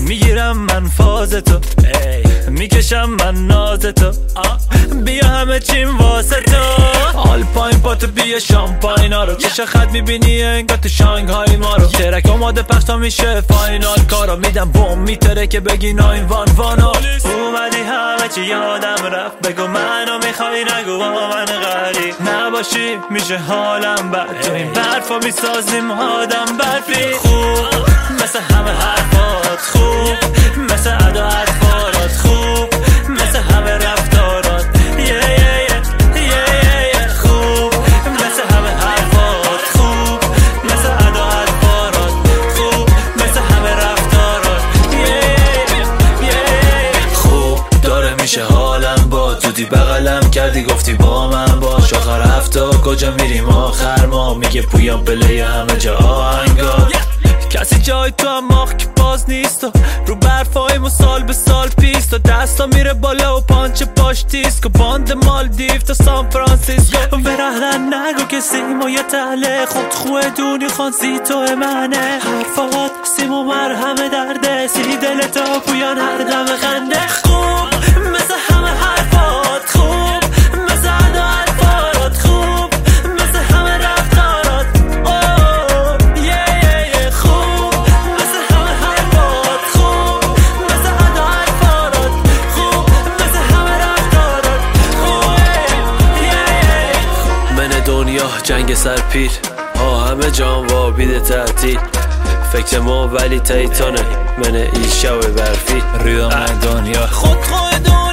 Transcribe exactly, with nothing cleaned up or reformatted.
میگیرم من فاز تو، میکشم من ناز تو، بیا همه چیم واسه تو. آلپاین پاتو بیا شامپاین ها رو، چشا خط میبینی انگار تو شانگهای ما رو. ترک آماده پخش تا میشه فاینال کارا، میدم بوم میتره که بگی ناین وان وانا. اومدی همه چی یادم رفت، بگو منو میخوای نگو با من غریب نباشی میشه حالم بد. تو این برفا میسازیم آدم برفی. خوب مثل همه حرفات، خوب مثل ادا حرفارات، خوب مثل همه رفتارات. yeah, yeah, yeah, yeah, yeah. خوب مثل همه حرفات، خوب مثل ادا حرفارات، خوب مثل همه رفتارات. yeah, yeah, yeah, yeah. خوب داره میشه حالم با دودی بغلم کردی گفتی با من باش. آخر هفته کجا میریم آخر ما، میگه پویان پلی همه جا آهنگا. کسی جای تو هم آخ که باز نیست و رو برفایمو سال به سال پیست و دستا میره بالا و پانچ پاش دیسک و باند مالدیو تا سان فرانسیسکو. برهدن نگو که سیمو یه تله خود خوه دونی خان سی تو منه. حرفات سیمو مرهمه درده سی دل تا پویان هر دم خنده. خوب مثل همه حرفات، خوب مثل ادا حرفارات، خوب مثل همه رفتارات. اوه یه یه خوب مثل همه حرفات، خوب مثل ادا حرفارات، خوب مثل همه رفتارات. خوب یه یه من دنیا جنگ سرپیر ها همه جان و بیده تعطیل. فکر ما ولی تایتانه من این شو برفی ریدم دنیا خود خود